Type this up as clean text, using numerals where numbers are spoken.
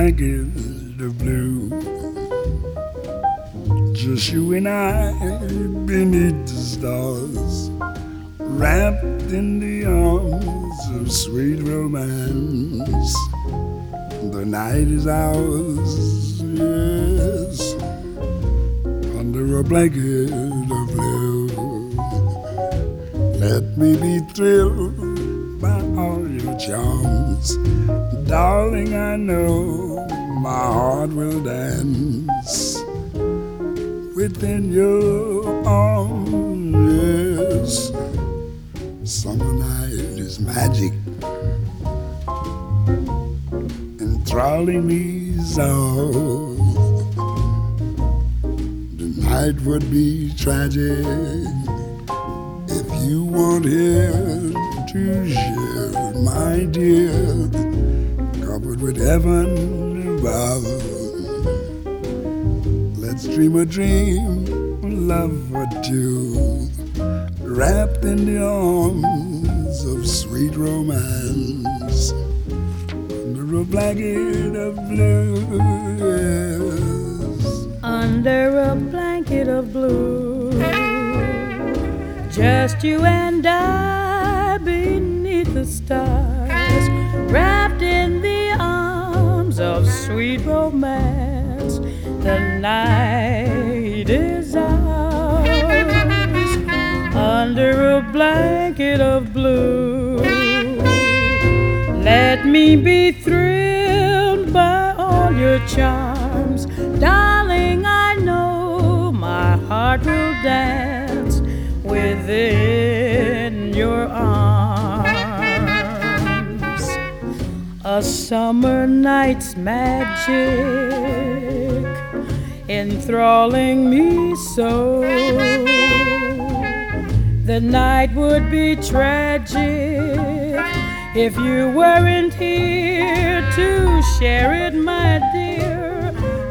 blanket of blue. Just you and I beneath the stars, wrapped in the arms of sweet romance. The night is ours, yes, under a blanket of blue. Let me be thrilled by all your charms. Darling, I know my heart will dance within your arms, yes. Summer night is magic, enthralling me so. The night would be tragic if you weren't here to share, my dear, covered with heaven above. Let's dream a dream, love for two, wrapped in the arms of sweet romance, under a blanket of blue, yes. Under a blanket of blue, just you and I beneath the stars, wrapped in the arms of sweet romance. The night is ours, under a blanket of blue. Let me be thrilled by all your charms. Darling, I know my heart will dance within your arms. A summer night's magic, enthralling me so. The night would be tragic if you weren't here to share it, my dear.